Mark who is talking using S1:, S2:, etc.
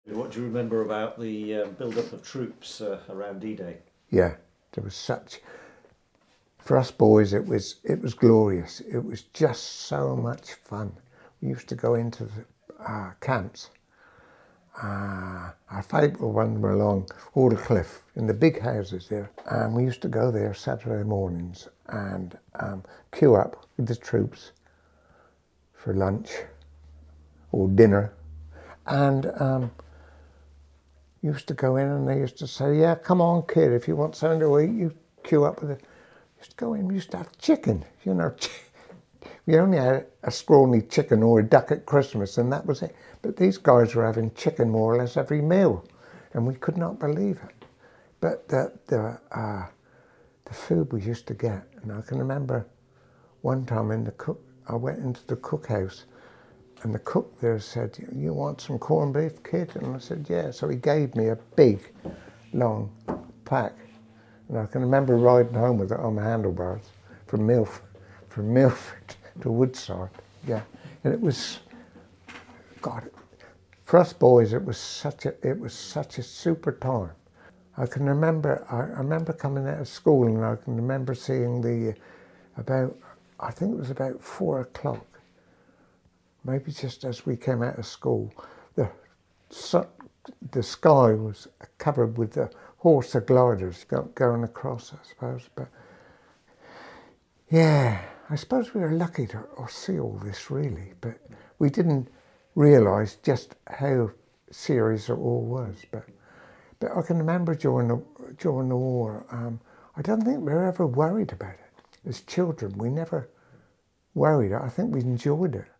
S1: What do you remember about the build-up of troops around D-Day?
S2: Yeah, there was such, for us boys it was glorious. It was just so much fun. We used to go into the camps. Our favourite ones were along Cliff in the big houses there, and we used to go there Saturday mornings and queue up with the troops for lunch or dinner, and used to go in and they used to say, yeah, come on kid, if you want something to eat, you queue up with it. Used to go in, we used to have chicken, you know. We only had a scrawny chicken or a duck at Christmas and that was it. But these guys were having chicken more or less every meal and we could not believe it. But the food we used to get, and I can remember one time I went into the cookhouse and the cook there said, you want some corned beef, kid? And I said, yeah. So he gave me a big, long pack. And I can remember riding home with it on the handlebars from Milford to Woodside. Yeah. And it was, God, for us boys, it was such a super time. I remember coming out of school and I can remember seeing I think it was about 4 o'clock. Maybe just as we came out of school, the sky was covered with the Horsa gliders going across, I suppose. But yeah, I suppose we were lucky to see all this really, but we didn't realise just how serious it all was. But I can remember during the war, I don't think we were ever worried about it. As children, we never worried. I think we enjoyed it.